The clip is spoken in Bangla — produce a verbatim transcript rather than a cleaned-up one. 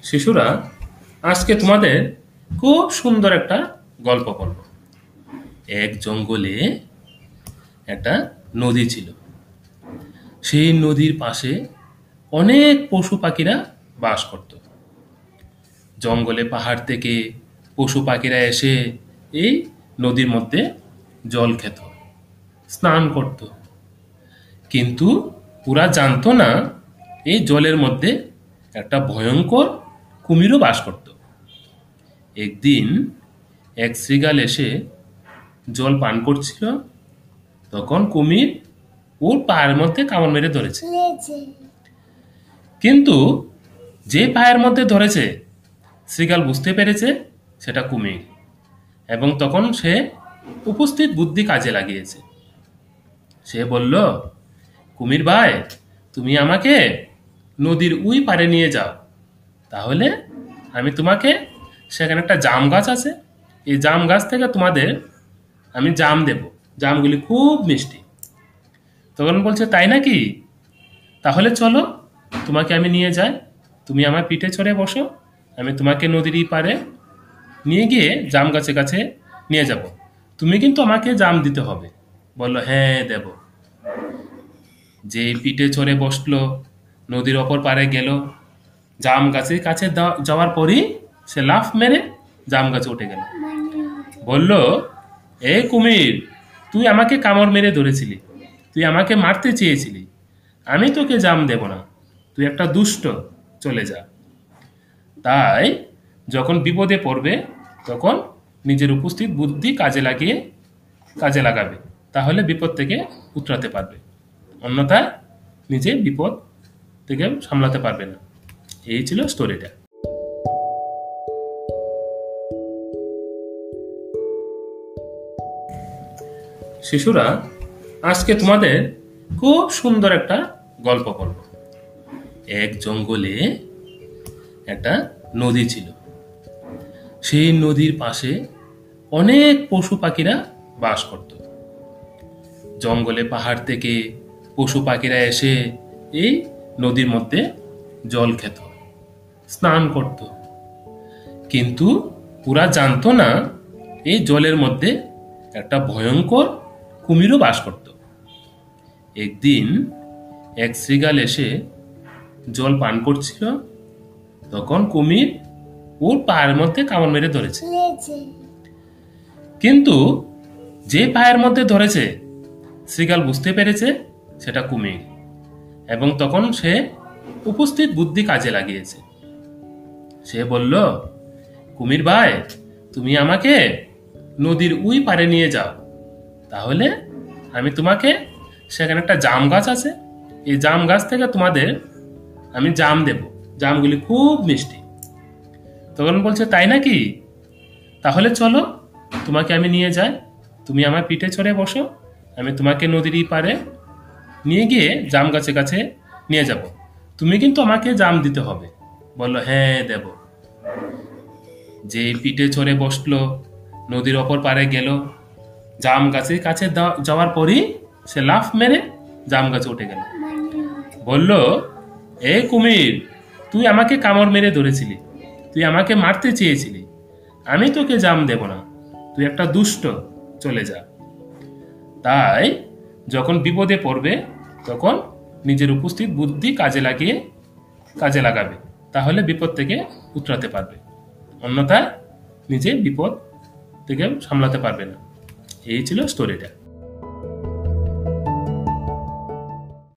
শিশুরা, আজকে তোমাদের খুব সুন্দর একটা গল্প বলবো। এক জঙ্গলে একটা নদী ছিল। সেই নদীর পাশে অনেক পশু পাখিরা বাস করত। জঙ্গলে পাহাড় থেকে পশু পাখিরা এসে এই নদীর মধ্যে জল খেত, স্নান করত। কিন্তু ওরা জানতো না এই জলের মধ্যে একটা ভয়ঙ্কর কুমিরও বাস করত। একদিন এক শৃগাল এসে জল পান করছিল, তখন কুমির ওর পায়ের মধ্যে কামড় মেরে ধরেছে। কিন্তু যে পায়ের মধ্যে ধরেছে শৃগাল বুঝতে পেরেছে সেটা কুমির, এবং তখন সে উপস্থিত বুদ্ধি কাজে লাগিয়েছে। সে বলল, কুমির ভাই, তুমি আমাকে নদীর ওই পারে নিয়ে যাও, তাহলে আমি তোমাকে, সেখানে একটা জাম গাছ আছে, এই জাম গাছ থেকে তোমাদের আমি জাম দেব, জামগুলি খুব মিষ্টি। তখন বলছে, তাই নাকি? তাহলে চলো, তোমাকে আমি নিয়ে যাই, তুমি আমার পিঠে চড়ে বসো, আমি তোমাকে নদীর এই পারে নিয়ে গিয়ে জাম গাছের কাছে নিয়ে যাব, তুমি কিন্তু আমাকে জাম দিতে হবে। বলল, হ্যাঁ দেব। যে পিঠে চড়ে বসলো, নদীর অপর পারে গেল, জাম গাছের কাছে যাওয়ার পরই সে লাফ মেরে জাম গাছে উঠে গেল। বলল, এ কুমির, তুই আমাকে কামড় মেরে ধরেছিলি, তুই আমাকে মারতে চেয়েছিলি, আমি তোকে জাম দেব না, তুই একটা দুষ্ট, চলে যা। তাই যখন বিপদে পড়বে তখন নিজের উপস্থিত বুদ্ধি কাজে লাগিয়ে কাজে লাগাবে, তাহলে বিপদ থেকে উতরাতে পারবে, অন্যথায় নিজে বিপদ থেকে সামলাতে পারবে না। এই ছিল স্টোরিটা। শিশুরা, আজকে তোমাদের খুব সুন্দর একটা গল্প বলবো। এক জঙ্গলে একটা নদী ছিল। সেই নদীর পাশে অনেক পশু পাখিরা বাস করত। জঙ্গলে পাহাড় থেকে পশু পাখিরা এসে এই নদীর মধ্যে জল খেত, স্নান করত। কিন্তু ওরা জানতো না এই জলের মধ্যে একটা ভয়ঙ্কর কুমিরও বাস করত। একদিন এক শৃগাল এসে জল পান করছিল, তখন কুমির ওর পায়ের মধ্যে কামড় মেরে ধরেছে। কিন্তু যে পায়ের মধ্যে ধরেছে শৃগাল বুঝতে পেরেছে সেটা কুমির, এবং তখন সে উপস্থিত বুদ্ধি কাজে লাগিয়েছে। সে বলল, কুমির ভাই, তুমি আমাকে নদীর ওই পারে নিয়ে যাও, তাহলে আমি তোমাকে, সেখানে একটা জাম গাছ আছে, এই জাম গাছ থেকে তোমাদের আমি জাম দেব, জামগুলি খুব মিষ্টি। তখন বলছে, তাই নাকি? তাহলে চলো, তোমাকে আমি নিয়ে যাই, তুমি আমার পিঠে চড়ে বসো, আমি তোমাকে নদীর এই পারে নিয়ে গিয়ে জাম গাছের কাছে নিয়ে যাব, তুমি কিন্তু আমাকে জাম দিতে হবে। বলল, হ্যাঁ দেব। যে পিঠে চড়ে বসলো, নদীর অপর পারে গেল, জাম গাছের কাছে যাওয়ার পরই সে লাফ মেরে জাম গাছে উঠে গেল। বলল, এ কুমির, তুই আমাকে কামড় মেরে ধরেছিলি, তুই আমাকে মারতে চেয়েছিলি, আমি তোকে জাম দেব না, তুই একটা দুষ্ট, চলে যা। তাই যখন বিপদে পড়বে তখন নিজের উপস্থিত বুদ্ধি কাজে লাগিয়ে কাজে লাগাবে, তাহলে বিপদ থেকে উতরাতে পারবে, অন্যথায় নিজে বিপদ থেকে সামলাতে পারবে না। এই ছিল স্টোরিটা।